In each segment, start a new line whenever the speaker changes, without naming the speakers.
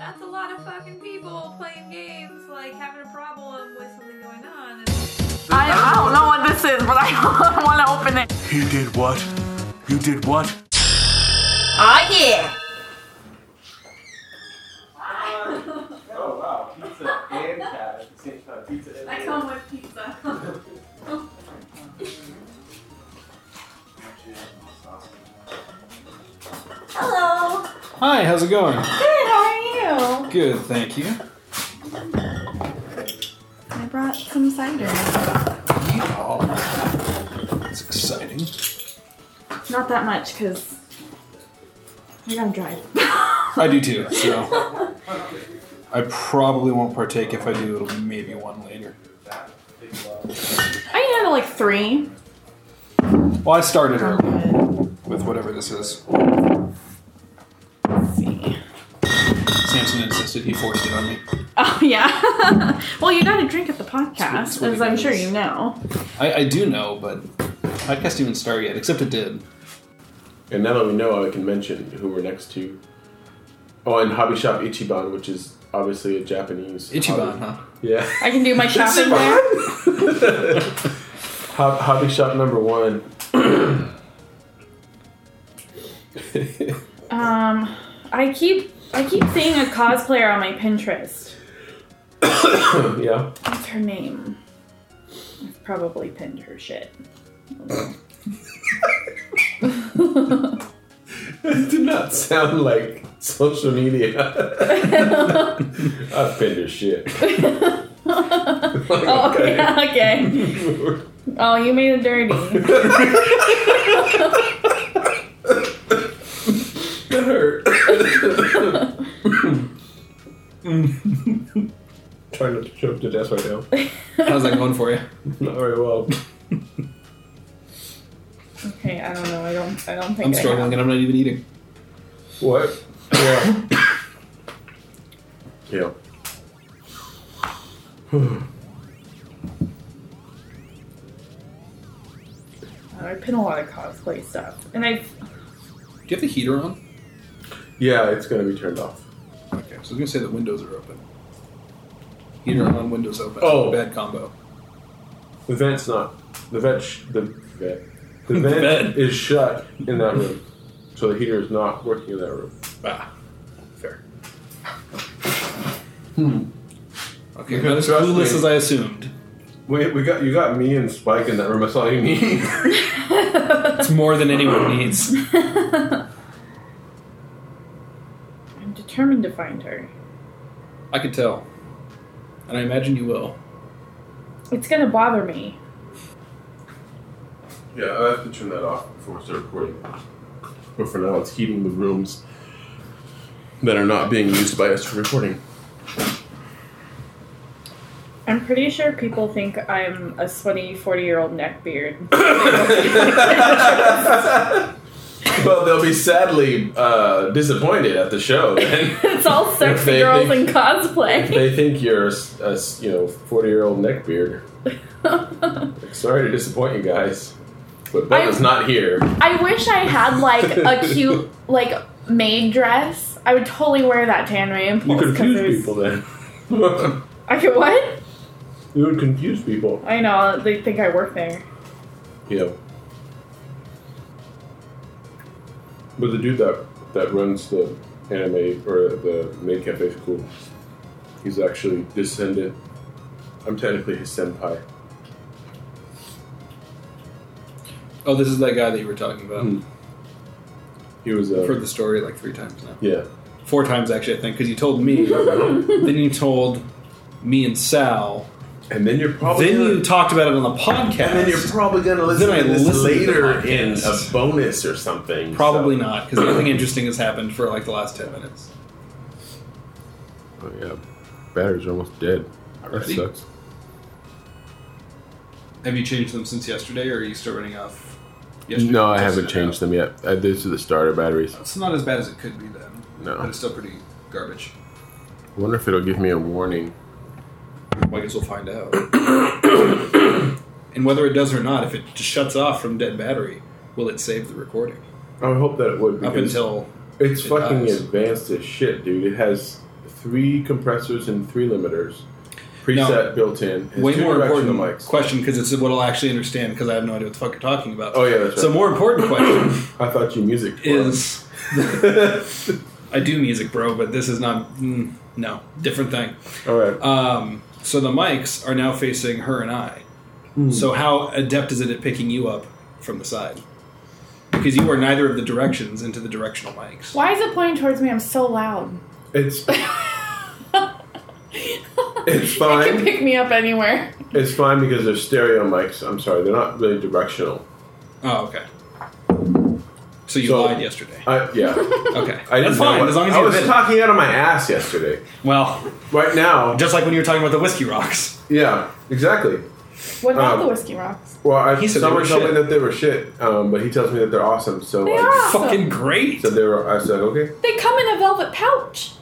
That's a lot of fucking people playing games, like having a problem with something going on.
I don't know what this is, but I want to open it.
He did what? You did what?
Oh yeah!
Oh wow, pizza and cat at the same time. Pizza and
I come with pizza.
Hello.
Hi, how's it going?
Good, how are you?
Good, thank you.
I brought some cider.
That's exciting.
Not that much, because I gotta drive.
I do too, so I probably won't partake. If I do, it'll be maybe one later.
I can handle like 3.
Well, I started early with whatever this is.
Let's see.
Samson insisted, he forced it on me.
Oh, yeah. Well, you gotta drink at the podcast,
That's what
as
he
I'm
does.
sure you know.
I do know, but podcast didn't even start yet, except it did.
And now that we know, I can mention who we're next to. Oh, and Hobby Shop Ichiban, which is obviously a Japanese.
Ichiban,
hobby.
huh?
Yeah.
I can do my shopping there.
Hobby Shop number 1.
I keep seeing a cosplayer on my Pinterest.
Yeah.
What's her name? I've probably pinned her shit.
It did not sound like social media. I've pinned her shit.
Oh,
Okay.
yeah, okay. Oh, you made it dirty.
That hurt. Trying not to choke to death right now.
How's that going for you?
Not very well.
Okay, I don't know. I don't think
I'm struggling and I'm not even eating.
What? Yeah. Yeah.
I pin a lot of cosplay stuff, and
Do you have the heater on?
Yeah, it's gonna be turned off.
Okay, so I was going to say the windows are open. Heater on, windows open.
Oh.
Bad combo.
The vent's not. The vent
vent.
is shut in that room, so the heater is not working in that room.
Ah, fair. Okay,
You
not
can
as
trust
clueless
me.
as I assumed.
You got me and Spike in that room. That's all you need.
It's more than anyone needs.
I'm determined to find her.
I could tell. And I imagine you will.
It's gonna bother me.
Yeah, I have to turn that off before we start recording. But for now, it's heating the rooms that are not being used by us for recording.
I'm pretty sure people think I'm a sweaty 40-year-old neckbeard.
Well, they'll be sadly disappointed at the show then.
It's all sexy
They
girls
think-
in cosplay.
They think you're a 40-year-old neckbeard. Like, sorry to disappoint you guys, but Bella's not here.
I wish I had like a cute like maid dress. I would totally wear that to Anime
You
Impulse. 'cause
confuse
there's-
people then.
I could what?
You would confuse people.
I know, they think I work there.
Yeah. But the dude that runs the anime or the maid cafe is cool. He's actually descendant. I'm technically his senpai.
Oh, this is that guy that you were talking about.
Hmm. He was
I've heard the story like 3 times now.
yeah.
4 times, actually, I think, because you told me. Then you told me and Sal.
And then you're probably
Then
gonna,
you talked about it on the podcast.
and then you're probably gonna listen
Then I
to this
listened to the
later in
podcast.
a bonus or something.
Probably
so.
not, because nothing interesting has happened for like the last 10 minutes.
Oh yeah, batteries are almost dead. That
Already?
sucks.
Have you changed them since yesterday, or are you still running off yesterday?
No, I haven't changed them yet. These are the starter batteries.
It's not as bad as it could be then.
No.
But it's still pretty garbage.
I wonder if it'll give me a warning.
Well, I guess we'll find out. And whether it does or not, if it just shuts off from dead battery, will it save the recording?
I would hope that it would.
Up
because
until
it's
it
fucking
dies.
advanced as shit, dude. It has 3 compressors and 3 limiters. Preset built in. Has
Way
2
more
directional
important
mics.
question, because it's what I'll actually understand, because I have no idea what the fuck you're talking about.
Oh, yeah, that's right.
So more important question
I thought you music
is... I do music, bro, but this is not... no, different thing.
All right.
So the mics are now facing her and I. So how adept is it at picking you up from the side? Because you are neither of the directions into the directional mics.
Why is it pointing towards me? I'm so loud.
It's
It
fine.
can pick me up anywhere.
It's fine because they're stereo mics. I'm sorry, they're not really directional.
Oh, okay. So you
So-
lied yesterday.
Yeah.
Okay.
I
That's
didn't know
fine,
what-
as long as
I
you
was
admit it.
talking out of my ass yesterday.
Well,
Right now,
just like when you were talking about the Whiskey Rocks.
yeah, exactly.
What about
Um,
the Whiskey Rocks?
Well,
He said they
someone
were
told me
shit.
that they were shit, but he tells me that they're awesome. So
They
I
are awesome.
Fucking great.
said they were. I said okay.
They come in a velvet pouch.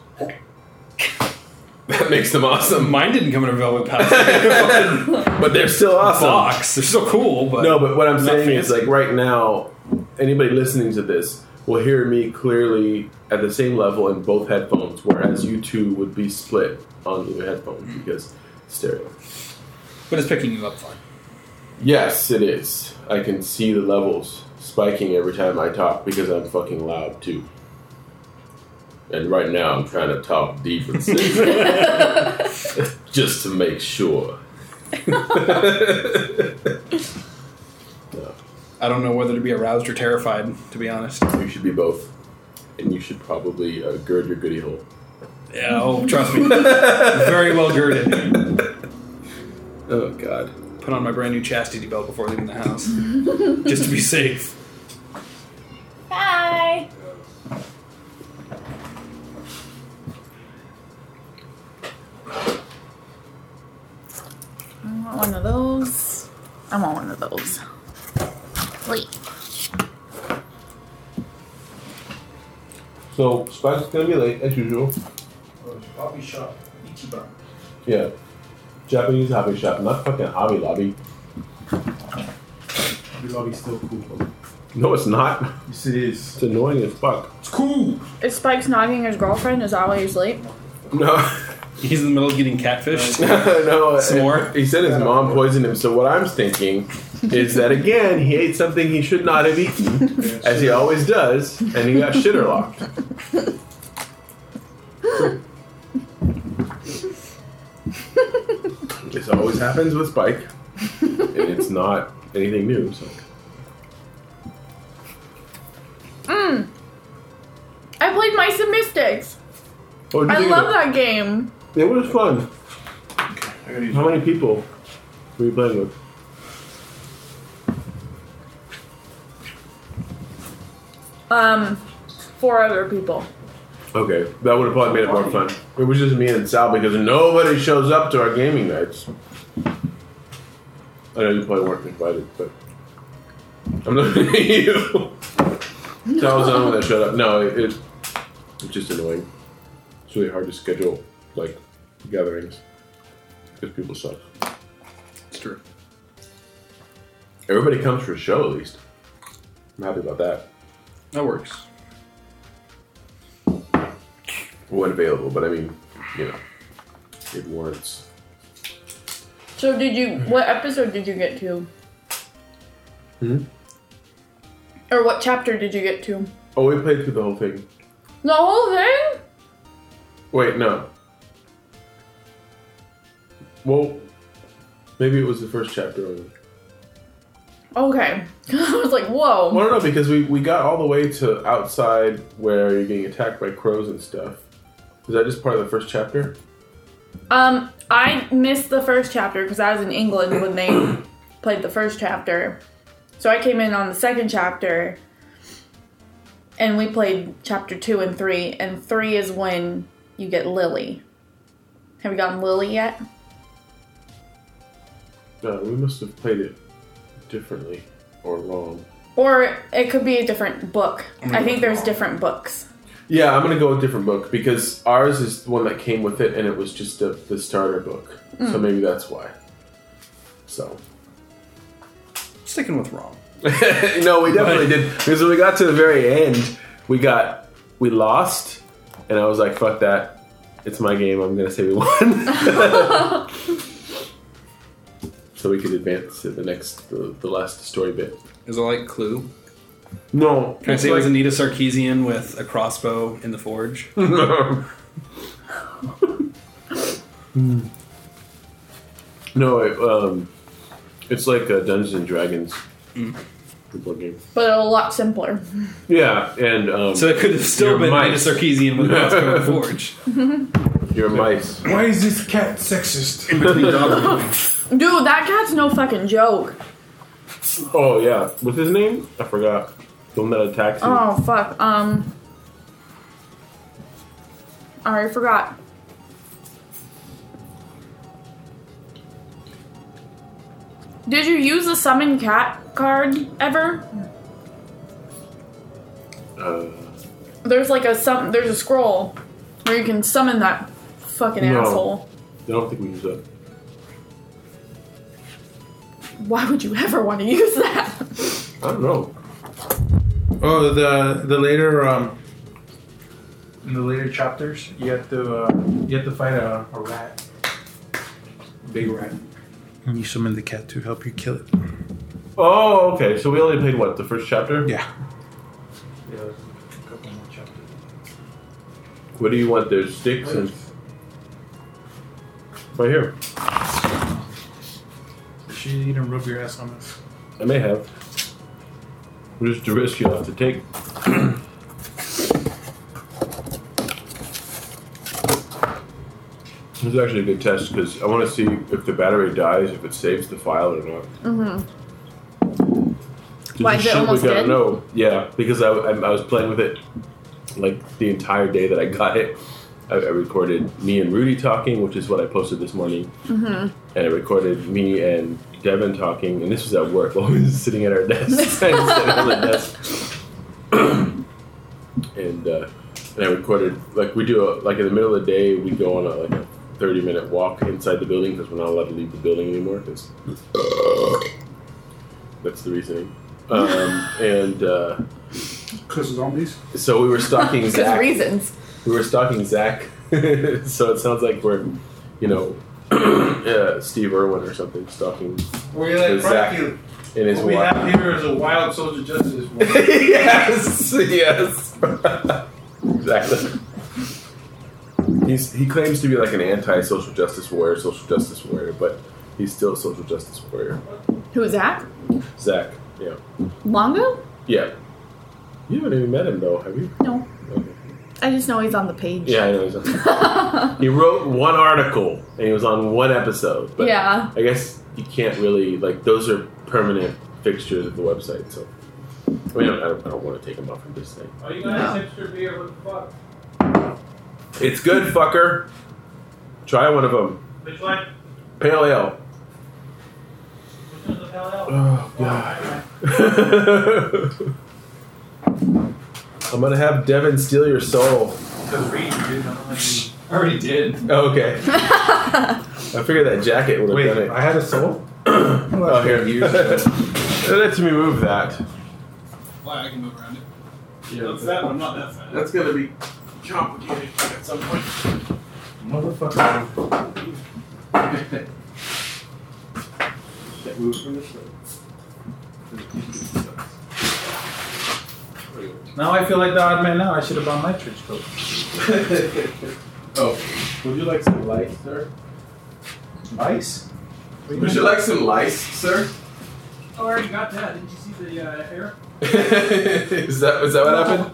That makes them awesome.
Mine didn't come in a velvet pouch.
But they're still awesome.
Box. They're still cool, but
No, but what I'm
not
saying is,
fancy.
like, right now, anybody listening to this will hear me clearly at the same level in both headphones, whereas you two would be split on either headphone because it's stereo.
But it's picking you up fine.
Yes, it is. I can see the levels spiking every time I talk because I'm fucking loud too. And right now I'm trying to talk deep and safe. Just to make sure. No,
I don't know whether to be aroused or terrified, to be honest.
you should be both. And you should probably gird your goodie hole.
Yeah, oh, trust me. Very well girded.
Oh, God.
Put on my brand new chastity belt before leaving the house. Just to be safe.
Bye. I want one of those. I want one of those. Wait.
So, Spike's gonna be late, as usual.
Coffee shop. Ichiban.
Yeah. Japanese hobby shop, not fucking Hobby Lobby.
Hobby Lobby's still cool.
No, it's not.
Yes, it is.
It's annoying as fuck.
It's cool.
Is Spike's nagging his girlfriend? Is that why he's late?
No.
He's in the middle of getting catfished.
No.
Some more?
He said his mom poisoned him, so what I'm thinking is that, again, he ate something he should not have eaten, as he always does, and he got shitter locked. This always happens with Spike, and it's not anything new, so.
I played Mice and Mystics.
What did you
I
think
love
of
that game.
it? It was fun.
I gotta use
How many people were you playing with?
Four other people.
Okay, that would have probably made it more fun. It was just me and Sal because nobody shows up to our gaming nights. I know you probably weren't invited, but I'm looking at you. Sal was the only one that showed up. No, it's just annoying. It's really hard to schedule like gatherings because people suck.
It's true.
Everybody comes for a show at least. I'm happy about that.
That works.
When available, but I mean, you know, it warrants.
So what episode did you get to? Or what chapter did you get to?
Oh, we played through the whole thing.
The whole thing?
Wait, no. Well, maybe it was the first chapter only.
Okay. I was like, whoa.
Well, no, because we got all the way to outside where you're getting attacked by crows and stuff. Is that just part of the first chapter?
I missed the first chapter because I was in England when they played the first chapter. So I came in on the second chapter and we played chapter 2 and 3. And 3 is when you get Lily. Have you gotten Lily yet?
No, we must have played it differently or wrong.
Or it could be a different book. I think there's different books.
Yeah, I'm gonna go with a different book because ours is the one that came with it, and it was just the starter book. So maybe that's why. So.
Sticking with wrong.
No, we definitely did because when we got to the very end, we lost, and I was like, "Fuck that," It's my game. I'm gonna say we won. So we could advance to the last story bit.
Is it like Clue?
No.
Can I say it was Anita Sarkeesian with a crossbow in the forge?
No, it's like Dungeons and Dragons football game.
But a lot simpler.
Yeah, and
So it could have still
Your
been
mice.
Anita Sarkeesian with a crossbow in the forge.
your mice.
Why is this cat sexist?
In between dog.
Dude, that cat's no fucking joke.
Oh yeah, what's his name? I forgot. The one that attacks you.
Oh, fuck. I already forgot. Did you use the summon cat card ever? There's like there's a scroll where you can summon that fucking
No.
asshole.
I don't think we use that.
Why would you ever want to use that?
I don't know.
Oh, the later in the later chapters, you have to fight a rat, big rat, and you summon the cat to help you kill it.
Oh, okay. So we only played what, the first chapter?
Yeah. Yeah, a couple more chapters.
What do you want? There's sticks and right here.
You didn't rub your ass on this.
I may have. Just the risk you'll have to take. This is actually a good test because I want to see if the battery dies, if it saves the file or not.
Mm-hmm.
There's
Why,
a
is it
shit
almost
we gotta
dead?
know. Yeah, because I was playing with it like the entire day that I got it. I recorded me and Rudy talking, which is what I posted this morning.
Mm-hmm.
And I recorded me and Devin talking, and this was at work while we were sitting at our desks. I was sitting on the desk. and I recorded, like we do, like in the middle of the day, we go on a 30-minute walk inside the building because we're not allowed to leave the building anymore because that's the reasoning.
Because zombies.
So we were stalking
Because
Zach.
reasons.
We were stalking Zach. So it sounds like we're, Steve Irwin or something stalking
We're like
Zach
Frankie.
in his
What we
walk.
have here is a wild social justice warrior.
yes. Exactly. He claims to be like an anti-social justice warrior, but he's still a social justice warrior.
Who is that?
Zach, yeah.
Longo?
Yeah. You haven't even met him though, have you?
No.
Okay.
I just know he's on the page.
Yeah, I know he's on. He wrote one article and he was on one episode, but
Yeah.
I guess you can't really, like, those are permanent fixtures of the website, so I mean, I don't want to take him off from this thing.
Oh, you
guys
hipster beer? What the fuck?
It's good, fucker. Try one of them.
Which one?
Pale ale.
Which one's the pale ale?
Oh, God. I'm gonna have Devin steal your soul.
Because read, dude. I
I already did.
Oh, okay. I figured that jacket would have done it.
I had a soul?
Oh, here. Let me move that.
Why? I can move around it.
Yeah,
That's that one, not that fast.
That's gonna be complicated at some point.
Motherfucker.
Can't move from this way.
Now I feel like the odd man now. I should have bought my trench coat.
Oh, would you like some lice, sir?
Lice?
Would you like some lice, sir?
I already got that. Didn't you see the hair?
Is that what happened?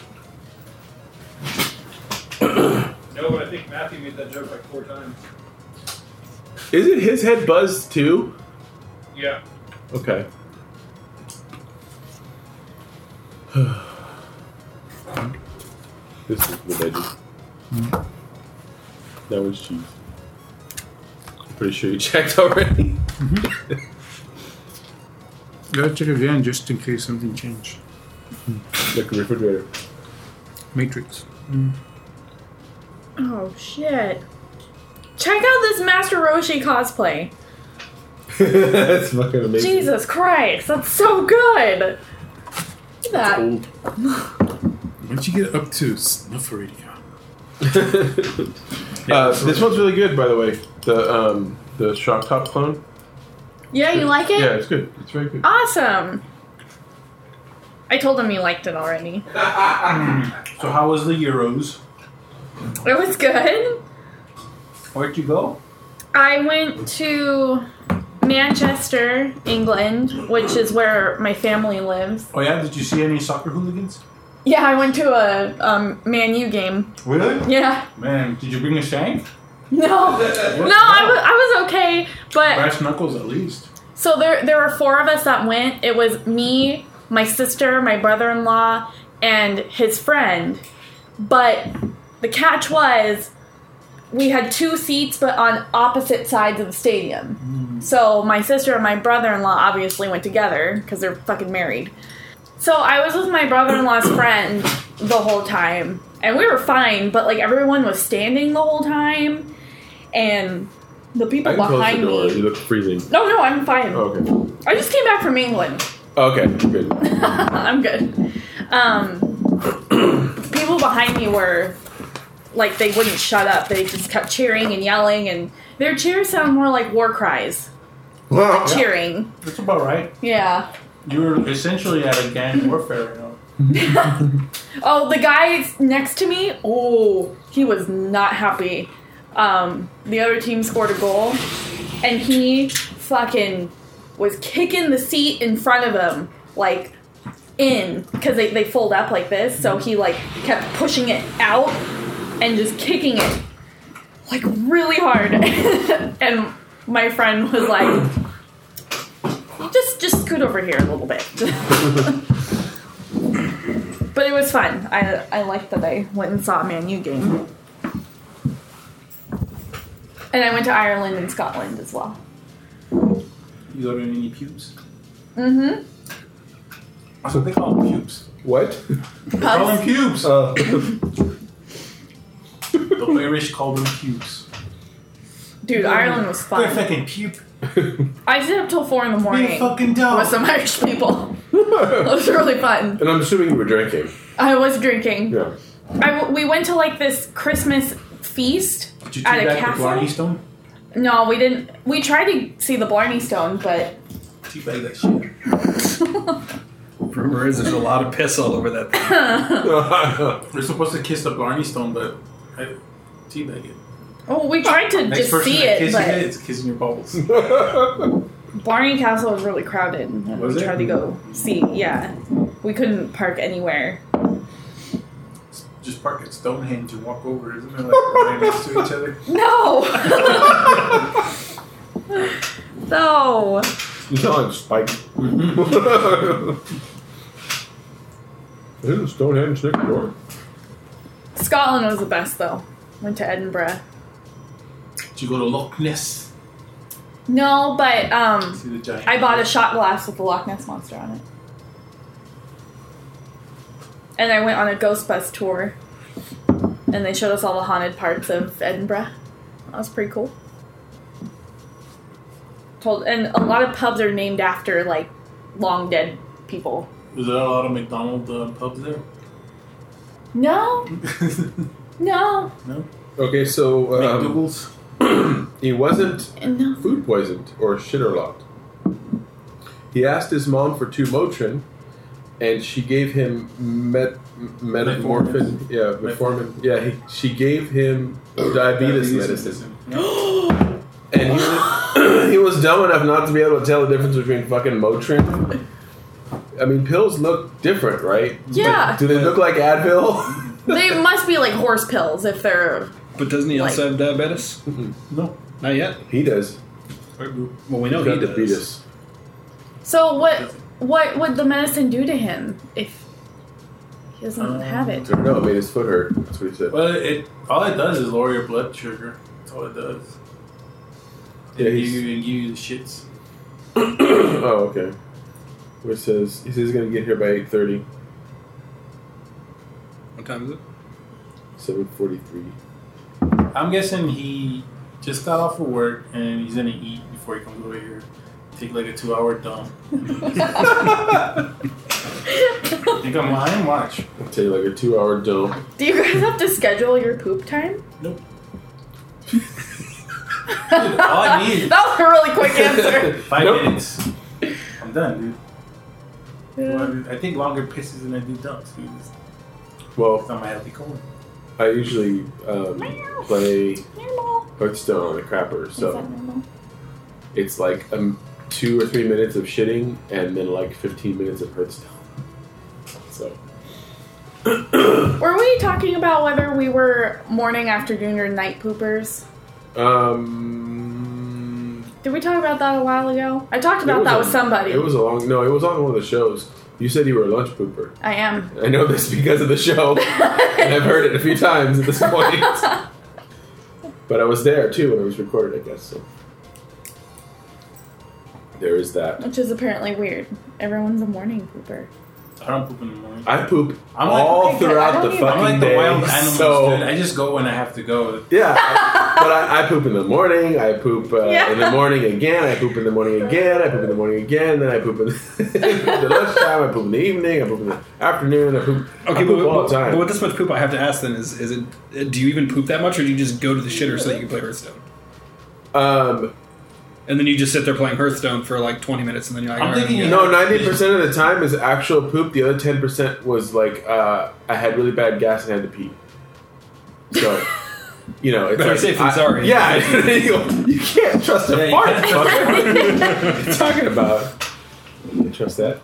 No, but I think Matthew made that joke like 4 times.
Isn't his head buzzed too?
Yeah.
Okay. This is the veggie. That was cheese. I'm pretty sure you checked already.
Gotta check again just in case something changed.
Like a refrigerator.
Matrix.
Oh, shit. Check out this Master Roshi cosplay.
That's fucking amazing.
Jesus Christ, that's so good. Look at that.
Old.
Once you get up to Snufferidia,
This one's really good, by the way. The Shock Top clone.
Yeah, you like it?
Yeah, it's good. It's very good.
Awesome. I told him you liked it already.
So how was the Euros?
It was good.
Where'd you go?
I went to Manchester, England, which is where my family lives.
Oh yeah, did you see any soccer hooligans?
Yeah, I went to a Man U game.
Really?
Yeah.
Man, did you bring a shank?
No. I was okay, but
Brass knuckles at least.
so there were 4 of us that went. It was me, my sister, my brother-in-law, and his friend. But the catch was we had 2 seats but on opposite sides of the stadium. So my sister and my brother-in-law obviously went together because they're fucking married. So I was with my brother-in-law's friend the whole time, and we were fine, but like everyone was standing the whole time, and the people
I can close
behind
the door.
me.
You look freezing.
No, I'm fine.
Oh, okay.
I just came back from England.
Okay, good.
I'm good. People behind me were like they wouldn't shut up. They just kept cheering and yelling, and their cheers sound more like war cries. Cheering.
That's about right.
Yeah.
You were essentially at a gang warfare, you know.
Oh, the guy next to me, he was not happy. The other team scored a goal, and he fucking was kicking the seat in front of him, like, in, because they fold up like this, so he, like, kept pushing it out and just kicking it, like, really hard. And my friend was like, just scoot over here a little bit. But it was fun. I liked that I went and saw a Man U game. And I went to Ireland and Scotland as well.
You go to any pubes?
Mm-hmm.
That's what they call them, pubes.
What?
They call them pubes.
Oh.
The Irish call them pubes.
Dude, Ireland was
They're
fun.
fucking puke.
I stayed up till 4 in the
Be a
morning
fucking dog.
with some Irish people. It was really fun.
And I'm assuming you were drinking.
I was drinking.
Yeah.
We went to like this Christmas feast
Did you
at a
teabag the
castle.
Blarney Stone?
No, we didn't. We tried to see the Blarney Stone, but
Teabag that shit.
Rumor is there's a lot of piss all over that thing.
We're supposed to kiss the Blarney Stone, but I teabag it.
well, we tried to
Next
just
person
see
that
it,
kissing
but
it, it's kissing your bubbles.
Blarney Castle was really crowded, and
Was
we
it?
tried to go see. Yeah, we couldn't park anywhere.
Just park at Stonehenge and walk over. Isn't it like right next to each other?
No, no.
You sound like Spike. Isn't Stonehenge next door?
Scotland was the best though. Went to Edinburgh.
Did you go to Loch Ness?
No, but
See the giant.
I bought a shot glass with the Loch Ness Monster on it. And I went on a ghost bus tour. And they showed us all the haunted parts of Edinburgh. That was pretty cool. And a lot of pubs are named after, like, long dead people.
Was there a lot of McDonald's pubs there?
No. No.
No.
Okay, so
McDougal's?
he wasn't
No.
food poisoned or shitterlocked. He asked his mom for 2 Motrin, and she gave him metformin. Yeah, metformin. Yeah, she gave him diabetes medicine. And he was dumb enough not to be able to tell the difference between fucking Motrin. I mean, pills look different, right?
Yeah.
But do they look like Advil?
They must be like horse pills if they're...
But doesn't he also have diabetes?
No.
Not yet.
He does.
Well, we know
He's
he
got
does.
diabetes.
So what would the medicine do to him if he doesn't have it?
I don't know. It made his foot hurt. That's what he said.
Well, all it does is lower your blood sugar. That's all it does.
Yeah,
It
he's-
give you the shits.
Oh, okay. Where it says he says he's gonna get here by 8:30.
What time is it?
7:43.
I'm guessing he just got off of work and he's gonna eat before he comes over here. Take like a 2-hour dump. think I'm lying? Watch.
I'll take like a 2-hour dump.
Do you guys have to schedule your poop time?
Nope. Dude, all I need
That was a really quick answer.
5
Nope.
minutes. I'm done, dude.
Yeah.
I think longer pisses than I do dumps, dude. It's
Well,
not my healthy colon.
I usually play Hearthstone on the crapper,
Is
so
that normal?
it's like 2 or 3 minutes of shitting and then like 15 minutes of Hearthstone. So
Were we talking about whether we were morning, afternoon, or night poopers? Did we talk about that a while ago? I talked about that with somebody.
It was it was on one of the shows. You said you were a lunch pooper.
I am.
I know this because of the show, and I've heard it a few times at this point. But I was there too when it was recorded, I guess. So there is that.
Which is apparently weird. Everyone's a morning pooper.
I don't poop in the morning.
I poop
I'm like-
all
okay, good. I
throughout
don't
the
either.
fucking
I'm like the
day.
wild animals,
So
dude. I just go when I have to go.
yeah, but I poop in the morning. I poop
Yeah.
in the morning again. I poop in the morning again. I poop in the morning again. Then I poop in the lunchtime. I poop in the evening. I poop in the afternoon. I poop
Okay,
all the time.
but with this much poop, I have to ask then: is it? Do you even poop that much, or do you just go to the shitter so that you can play Hearthstone? And then you just sit there playing Hearthstone for like 20 minutes, and then you're like,
I'm
all right,
thinking-
No, 90% of the time is actual poop. The other 10% was like I had really bad gas and had to pee. So, you know, it's
Better
like,
safe than sorry.
Yeah, you can't trust a
Yeah, you
fart.
can't trust
fucker. What are you talking about? You can't trust that.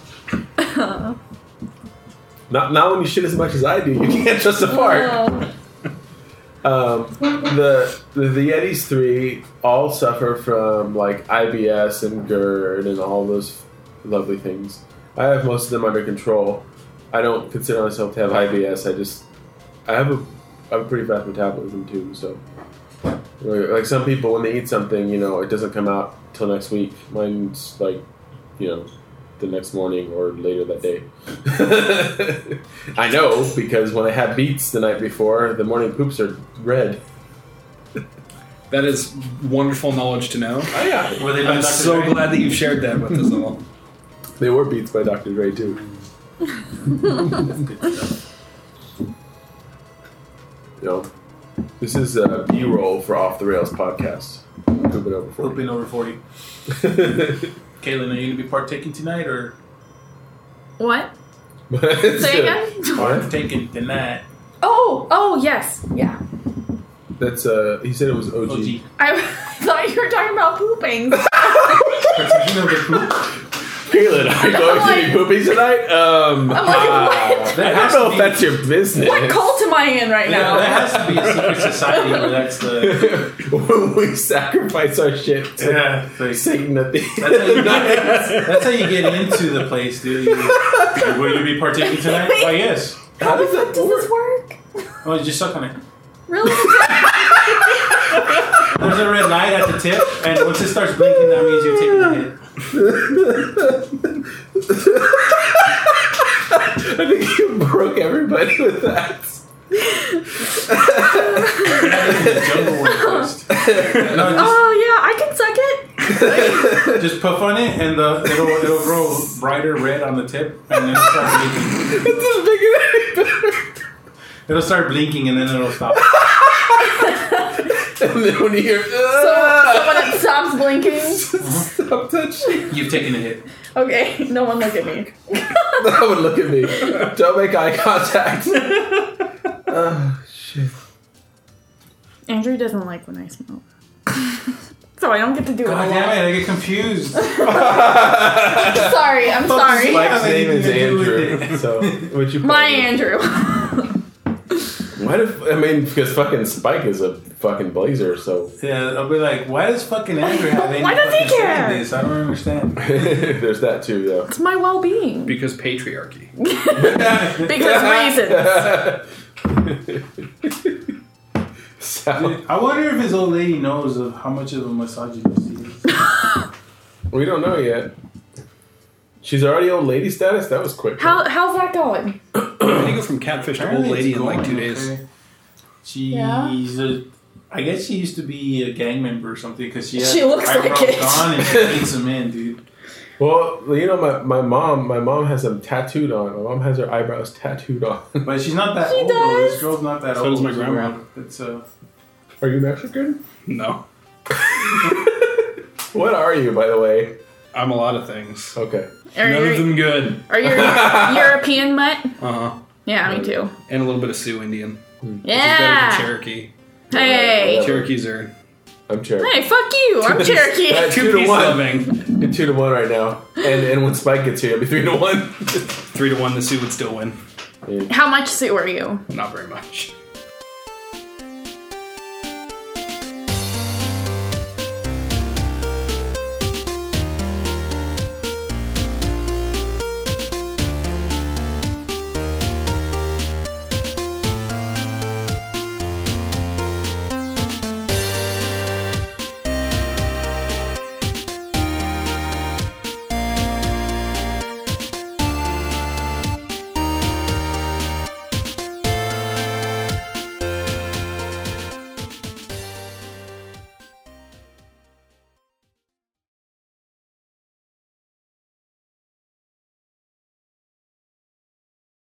Not when you shit as much as I do. You can't trust a fart. The Yetis 3 all suffer from like IBS and GERD and all those lovely things. I have most of them under control. I don't consider myself to have IBS. I have a pretty fast metabolism too. So, like some people, when they eat something, you know, it doesn't come out till next week. Mine's like, you know, the next morning or later that day. I know because when I had beets the night before, the morning poops are red.
that is wonderful knowledge to know.
Oh yeah,
Were they by
I'm
Dr.
so
Dre?
glad that you've shared that with us all.
they were beets by Dr. Dre too.
Good stuff.
You know, this is a B-roll for Off the Rails podcast. Pooping over 40.
Pooping over 40. Caitlin, are you going to be partaking tonight or
What? Say again?
partaking tonight?
Oh, yes. Yeah.
That's he said it was OG.
OG.
I thought you were talking about pooping.
Partaking of the poop?
Caitlin, are you going to be pooping tonight?
like, what?
I
That
don't
has
know
to
if
be-
that's your business.
What cult am I in right
Yeah,
now?
there has to be a secret society where that's the...
When we sacrifice our shit to
Yeah, like,
Satan at the
that's how you get into the place, dude. Will you be partaking tonight? Oh, yes.
How does that
Does this
work?
work?
Oh, you just suck on it.
Really?
There's a red light at the tip, and once it starts blinking, that means you're taking a hit.
I think you broke everybody with that.
Jungle World first. No,
Oh, yeah, I can suck it.
just puff on it, and it'll grow brighter red on the tip, and then it'll start blinking.
It doesn't make it any better.
It'll start blinking, and then it'll stop.
And then when you hear,
So when it stops blinking.
stop touching.
You've taken a hit.
Okay, no one look at me.
That would look at me. Don't make eye contact. Oh, shit.
Andrew doesn't like when I smoke. So I don't get to do it
God
alone.
damn it, I get confused.
Sorry, I'm sorry.
Spike's
Yeah,
name is
anything to do with
Andrew. So, would you?
My Andrew.
Why do I mean? Because fucking Spike is a fucking blazer. So
Yeah, I'll be like, why does fucking Andrew have any
Why does he
fucking say in
care?
this? I don't understand.
there's that too. Yeah.
It's my well-being.
Because patriarchy.
Because reasons.
So,
I wonder if his old lady knows of how much of a misogynist he is.
we don't know yet. She's already old lady status. That was quick.
How's that going?
How do you go from catfish to old
Apparently
lady
it's
in like 2
going,
days?
okay. She's I guess she used to be a gang member or something because she
She looks like
eyebrows
it.
gone and she paints them in, dude.
Well, you know, my mom has them tattooed on. My mom has her eyebrows tattooed on.
But she's not that
She
old. Though.
does.
This girl's not that
So
old.
does my grandma.
It's
Are you Mexican?
No.
What are you, by the way?
I'm a lot of things.
Okay.
Are
None
you,
of them good.
are you European mutt?
Uh-huh.
Yeah, me too.
And a little bit of Sioux Indian. Which is better than
Yeah.
Cherokee.
Hey.
Cherokees are
I'm Cherokee.
Hey, fuck you. I'm Cherokee.
That's
two
2 to
peace
1.
loving.
You're 2 to 1 right now. And when Spike gets here, it'll be 3 to 1.
3 to 1, the Sioux would still win.
How much Sioux are you?
Not very much.